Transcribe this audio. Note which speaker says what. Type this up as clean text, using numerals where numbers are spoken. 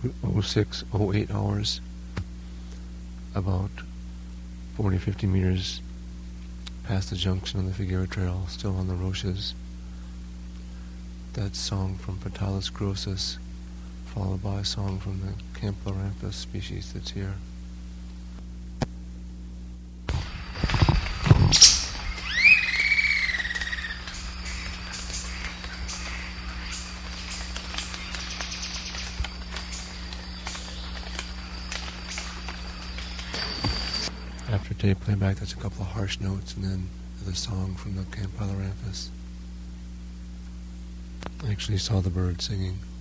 Speaker 1: 06:08 hours, about 40-50 meters past the junction on the Figueira Trail, still on the Roches. That song from Patalis grossus, followed by a song from the Campylorhamphus species that's here. After tape playback, that's a couple of harsh notes, and then the song from the Campylorhamphus. I actually saw the bird singing.